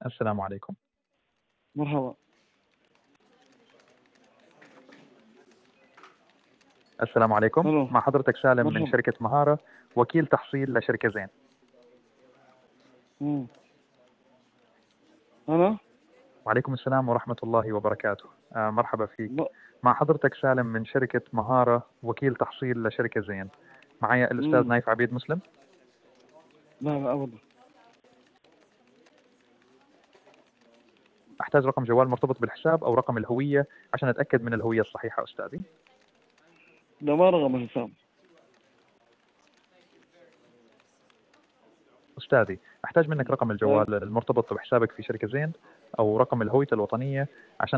السلام عليكم. مرحبا. السلام عليكم، الو. مع حضرتك سالم من مرحبا. شركة مهارة، وكيل تحصيل لشركة زين. مم. انا وعليكم السلام ورحمة الله وبركاته. مرحبا فيك. لا. مع حضرتك سالم من شركة مهارة، وكيل تحصيل لشركة زين. معايا الأستاذ مم. نايف عبيد مسلم. لا لا ابدا. أحتاج رقم جوال مرتبط بالحساب أو رقم الهوية عشان أتأكد من الهوية الصحيحة أستاذي. ده ما رقم الحساب. أستاذي، أحتاج منك رقم طيب. الجوال المرتبط بحسابك في شركة زين أو رقم الهوية الوطنية عشان